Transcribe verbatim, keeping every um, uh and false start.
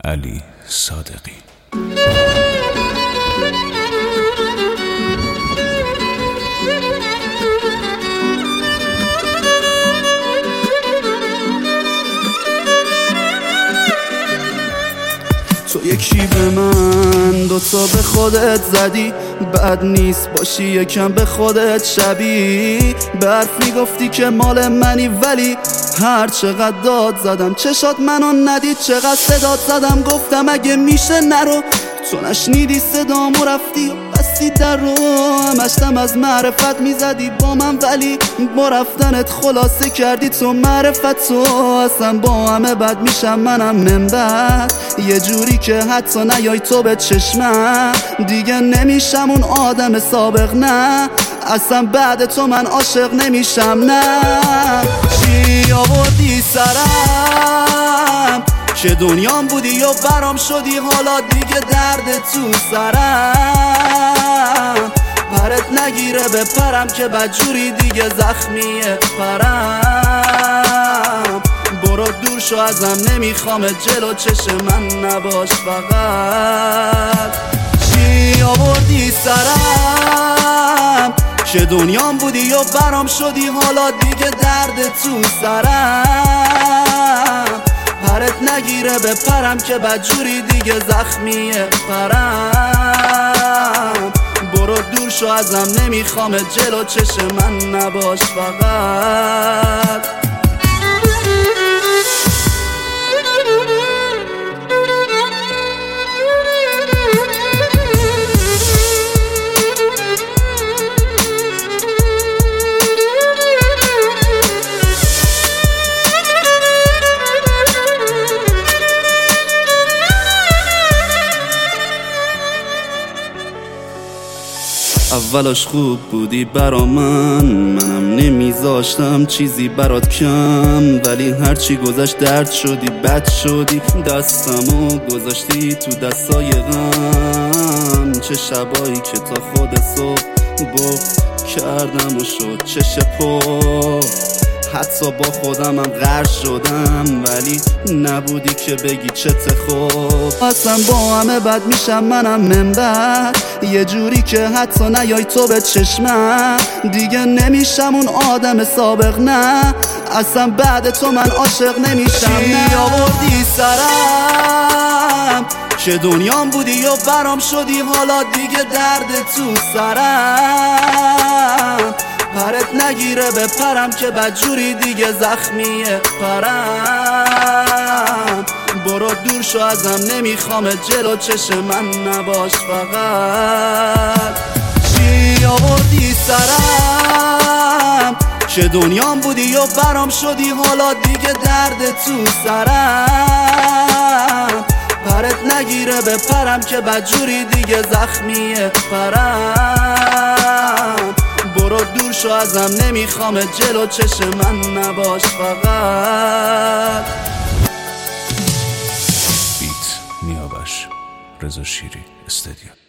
علی صادقی. تو یکی به من دوتا به خودت زدی، بد نیست باشی یکم به خودت شبی. به حرف میگفتی که مال منی ولی هر چقدر داد زدم چشات منو ندید، چقدر صدات زدم گفتم اگه میشه نرو، تو نشنیدی صدامو رفتی و بستی در رو. همشتم از معرفت میزدی با من ولی با رفتنت خلاصه کردی تو معرفت. تو اصلا با همه بد میشم منم من بد، یه جوری که حتی نیای تو به چشمم، دیگه نمیشم اون آدم سابق. نه اصلا بعد تو من عاشق نمیشم. نه چی آوردی سرم که دنیام بودی و برام شدی، حالا دیگه درد تو سرم. پرت نگیره بپرم که بدجوری دیگه زخمیه پرم. برو دور شو ازم نمیخوام جلو چشم من نباش فقط. چی آوردی سرم که دنیام بودی و برام شدی، حالا دیگه درد تو سرم. پرت نگیره بپرم که بدجوری دیگه زخمیه پرم. برو دور شو ازم نمیخوام جلو چشم من نباش فقط. اولش خوب بودی برا من، منم نمیذاشتم چیزی برات کم، ولی هرچی گذشت درد شدی بد شدی. دستمو گذاشتی تو دستای غم، چه شبایی که تا خود صبح بغ کردم و شد چش پا. حتی با خودم هم غرق شدم ولی نبودی که بگی چته خوب. اصلا با همه بد میشم منم من بد، یه جوری که حتی نیای تو به چشمم، دیگه نمیشم اون آدم سابق. نه اصلا بعد تو من عاشق نمیشم. چی آوردی سرم که دنیام بودی و برام شدی، حالا دیگه درد تو سرم. پرت نگیره بپرم که بدجوری دیگه زخمیه پرم. برو دور شو ازم نمیخوام جلو چشم من نباش فقط. چی آوردی سرم که دنیام بودی و برام شدی، حالا دیگه درد تو سرم. پرت نگیره بپرم که بدجوری دیگه زخمیه پرم. برو دور شو ازم نمیخوام جلو چشم من نباش فقط. بیت نیابش رضا شیری استدیو.